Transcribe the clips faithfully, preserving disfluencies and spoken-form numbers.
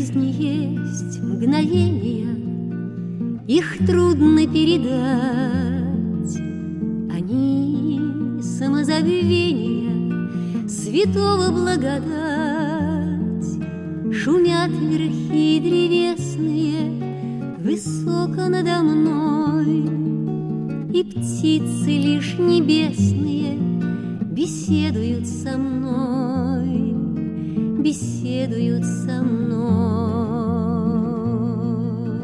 жизни есть мгновения, их трудно передать. Они самозабвения, святого благодать. Шумят верхи древесные высоко надо мной, и птицы лишь небесные беседуют со мной, беседуют со мной.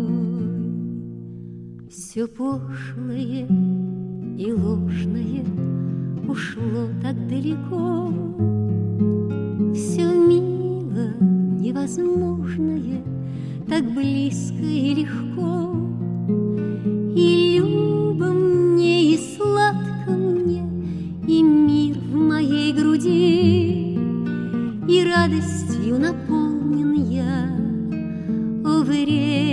Все пошлое и ложное ушло так далеко, все мило, невозможное так близко и легко, и любо мне, и сладко мне, и мир в моей груди, и радостью наполнен я. О, время!